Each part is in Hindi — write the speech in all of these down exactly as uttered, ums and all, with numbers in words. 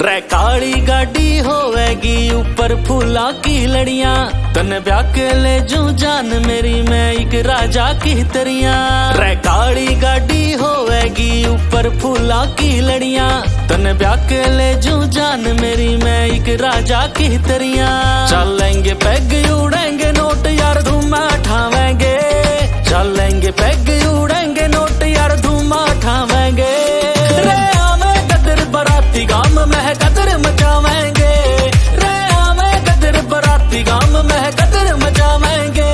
रे काली गाड़ी होवेगी ऊपर फूला की लड़ियां, तन ब्याह के ले जू जान मेरी मैं एक राजा की तरियां। रे काली गाड़ी होवेगी ऊपर फूला की लड़ियां, तन ब्याह के ले जू जान मेरी मैं एक राजा की तरियां। चलेंगे पैग उड़ेंगे नोट यार धूमा ठावेंगे, चलेंगे पैग उड़ेंगे नोट यार धूमा ठावेंगे। रे आमे गदर बराती गाम में गदर मचावेंगे, रे आमे गदर बराती गाम में गदर मचावेंगे।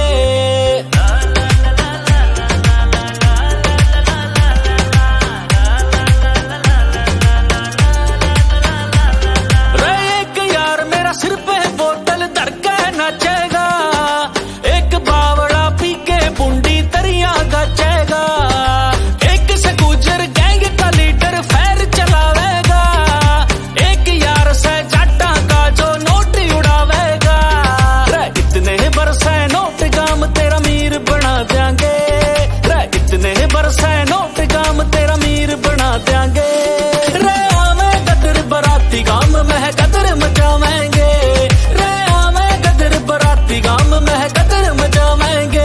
रे एक यार मेरा सिर पे बोतल धर के नाचेगा, एक बावड़ा पी के बुंडी तरिया गचेगा, एक से गुजर गैंग का लीडर फैर चलावेगा, एक यार से जाटा का जो नोट उड़ावेगा। रे इतने बरसे नोट गाम तेरा मीर बना देंगे, रे इतने बरसे नोट गाम तेरा मीर बना देंगे। रे आमे गदर बराती गाम में गदर मचावेंगे, रे आमे गदर बराती गाम में गदर मचावेंगे।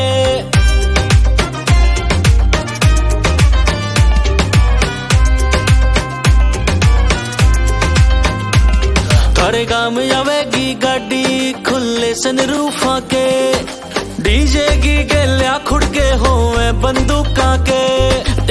थारे गाम आवेगी गाड़ी खुले सनरूफा के, डीजे की गलियां खुड़ के होवे बंदूका के,